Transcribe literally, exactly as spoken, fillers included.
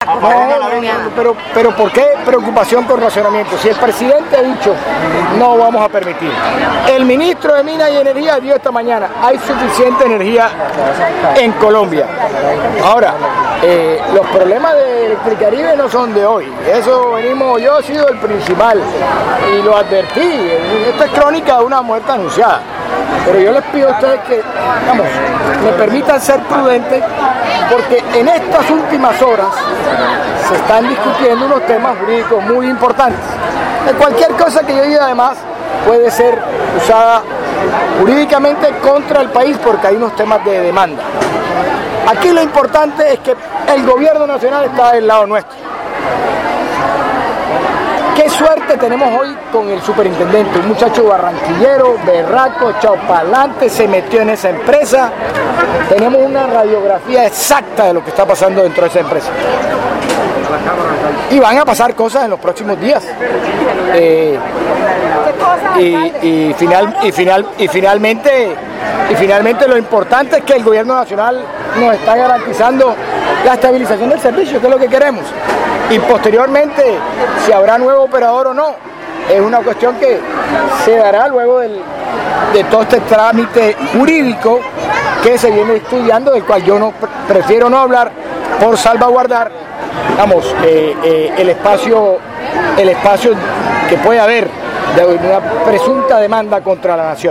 No, no, pero, pero ¿por qué preocupación con racionamiento? Si el presidente ha dicho no vamos a permitir, el ministro de Minas y Energía dio esta mañana, hay suficiente energía en Colombia. Ahora, eh, los problemas de Electricaribe no son de hoy, eso venimos, yo he sido el principal y lo advertí, esta es crónica de una muerte anunciada. Pero yo les pido a ustedes que, vamos, me permitan ser prudentes, porque en estas últimas horas se están discutiendo unos temas jurídicos muy importantes. De cualquier cosa que yo diga, además, puede ser usada jurídicamente contra el país, porque hay unos temas de demanda. Aquí lo importante es que el gobierno nacional está del lado nuestro. Qué suerte tenemos hoy con el superintendente, un muchacho barranquillero, berraco, echado para adelante, se metió en esa empresa. Tenemos una radiografía exacta de lo que está pasando dentro de esa empresa. Y van a pasar cosas en los próximos días. Eh, y, y, final, y, final, y, finalmente, y finalmente lo importante es que el gobierno nacional nos está garantizando la estabilización del servicio, que es lo que queremos. Y posteriormente, si habrá nuevo operador o no, es una cuestión que se dará luego del, de todo este trámite jurídico que se viene estudiando, del cual yo no prefiero no hablar por salvaguardar, vamos, eh, eh, el espacio, el espacio que puede haber de una presunta demanda contra la nación.